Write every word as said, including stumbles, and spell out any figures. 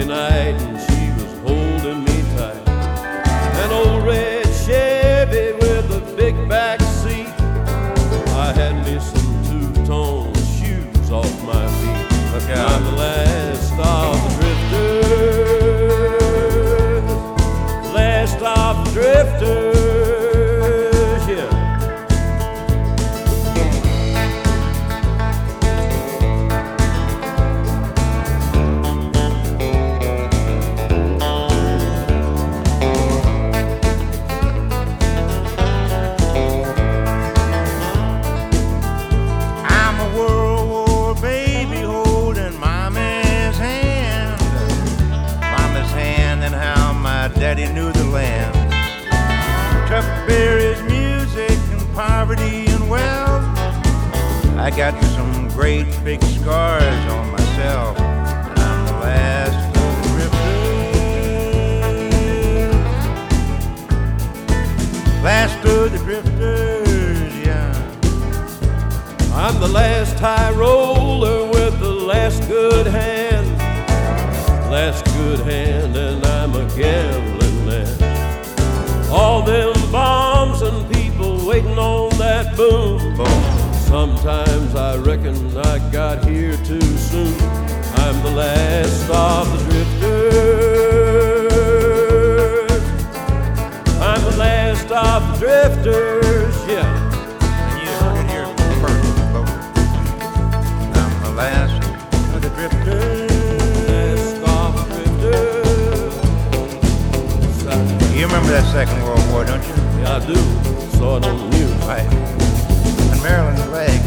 me night and she was holding me tight. An old red Chevy with a big back seat. I had me some two-tone shoes off my feet. Look out. I'm the last of the drifters, last of the drifters, yeah. Daddy knew the land. Tough berries, music, and poverty and wealth. I got some great big scars on myself, and I'm the last of the drifters. Last of the drifters, yeah. I'm the last high roller with the last good hand. Last good hand, and I'm a gambling man. All them bombs and people waiting on that boom. Boom. Sometimes I reckon I got here too soon. I'm the last of the drifters. I'm the last of the drifters, yeah. You heard it here first, folks. I'm the last of the drifters. You remember that Second World War, don't you? Yeah, I do. Saw it on the news. Right. And Maryland's flag